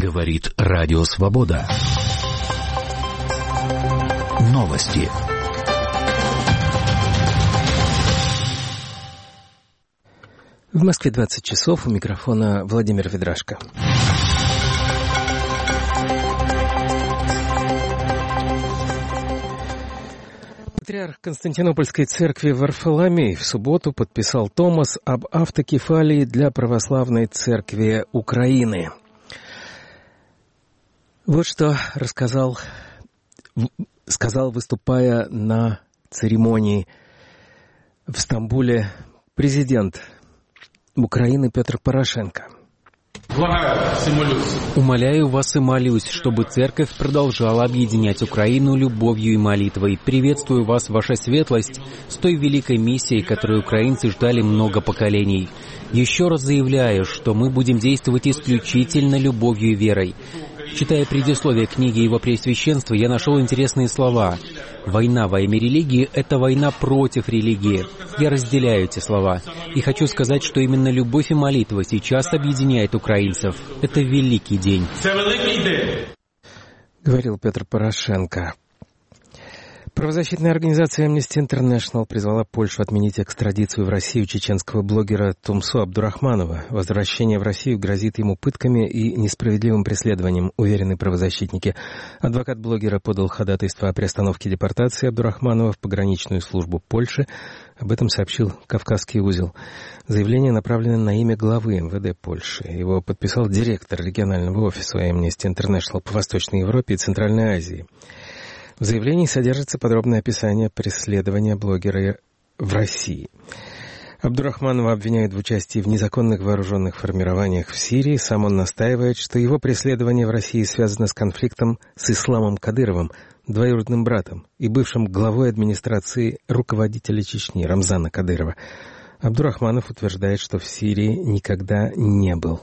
Говорит Радио Свобода. Новости. В Москве 20 часов. У микрофона Владимир Ведрашко. Патриарх Константинопольской церкви Варфоломей в субботу подписал томос об автокефалии для православной церкви Украины. Вот что сказал, выступая на церемонии в Стамбуле, президент Украины Петр Порошенко. Умоляю вас и молюсь, чтобы Церковь продолжала объединять Украину любовью и молитвой. Приветствую вас, ваша светлость, с той великой миссией, которую украинцы ждали много поколений. Еще раз заявляю, что мы будем действовать исключительно любовью и верой. Читая предисловие книги Его Преосвященства, я нашел интересные слова. «Война во имя религии — это война против религии». Я разделяю эти слова. И хочу сказать, что именно любовь и молитва сейчас объединяет украинцев. Это великий день. Говорил Петр Порошенко. Правозащитная организация Amnesty International призвала Польшу отменить экстрадицию в Россию чеченского блогера Тумсо Абдурахманова. Возвращение в Россию грозит ему пытками и несправедливым преследованием, уверены правозащитники. Адвокат блогера подал ходатайство о приостановке депортации Абдурахманова в пограничную службу Польши. Об этом сообщил Кавказский узел. Заявление направлено на имя главы МВД Польши. Его подписал директор регионального офиса Amnesty International по Восточной Европе и Центральной Азии. В заявлении содержится подробное описание преследования блогера в России. Абдурахманова обвиняют в участии в незаконных вооруженных формированиях в Сирии. Сам он настаивает, что его преследование в России связано с конфликтом с Исламом Кадыровым, двоюродным братом и бывшим главой администрации руководителя Чечни Рамзана Кадырова. Абдурахманов утверждает, что в Сирии никогда не был.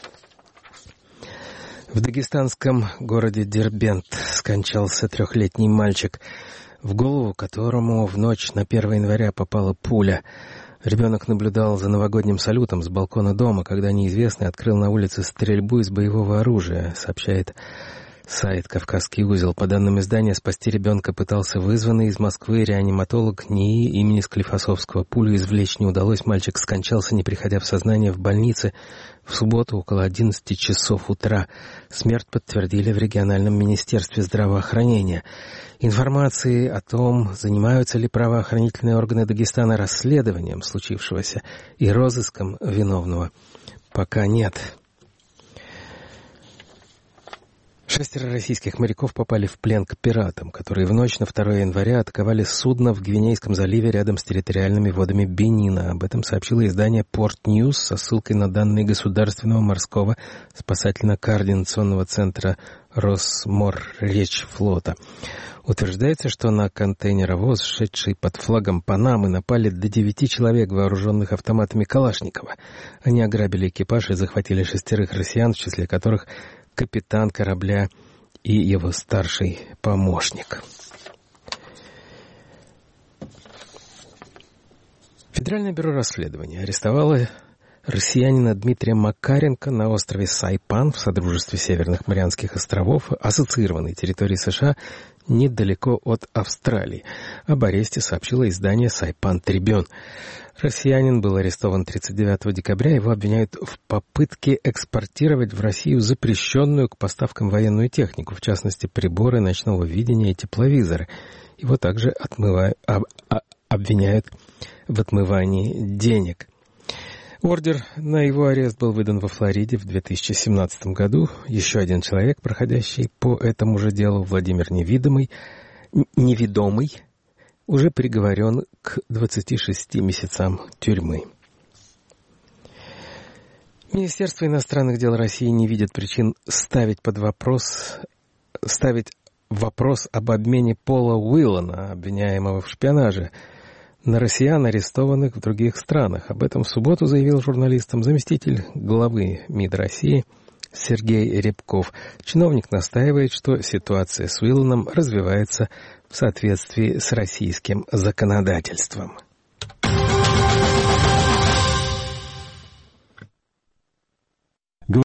В дагестанском городе Дербент скончался 3-летний мальчик, в голову которому в ночь на 1 января попала пуля. Ребенок наблюдал за новогодним салютом с балкона дома, когда неизвестный открыл на улице стрельбу из боевого оружия, сообщает сайт «Кавказский узел». По данным издания, спасти ребенка пытался вызванный из Москвы реаниматолог НИИ имени Склифосовского. Пулю извлечь не удалось, мальчик скончался, не приходя в сознание, в больнице в субботу около 11 часов утра. Смерть подтвердили в региональном министерстве здравоохранения. Информации о том, занимаются ли правоохранительные органы Дагестана расследованием случившегося и розыском виновного, пока нет. 6 российских моряков попали в плен к пиратам, которые в ночь на 2 января атаковали судно в Гвинейском заливе рядом с территориальными водами Бенина. Об этом сообщило издание Port News со ссылкой на данные Государственного морского спасательно-координационного центра Росморречфлота. Утверждается, что на контейнеровоз, шедший под флагом Панамы, напали до 9 человек, вооруженных автоматами Калашникова. Они ограбили экипаж и захватили 6 россиян, в числе которых капитан корабля и его старший помощник. Федеральное бюро расследования арестовало россиянина Дмитрия Макаренко на острове Сайпан в Содружестве Северных Марианских островов, ассоциированной территории США, недалеко от Австралии. Об аресте сообщило издание «Сайпан Трибюн». Россиянин был арестован 39 декабря. Его обвиняют в попытке экспортировать в Россию запрещенную к поставкам военную технику, в частности, приборы ночного видения и тепловизоры. Его также обвиняют в отмывании денег. Ордер на его арест был выдан во Флориде в 2017 году. Еще один человек, проходящий по этому же делу, Владимир Неведомый, уже приговорен к 26 месяцам тюрьмы. Министерство иностранных дел России не видит причин ставить вопрос об обмене Пола Уиллана, обвиняемого в шпионаже, на россиян, арестованных в других странах. Об этом в субботу заявил журналистам заместитель главы МИД России Сергей Рябков. Чиновник настаивает, что ситуация с Уилланом развивается в соответствии с российским законодательством.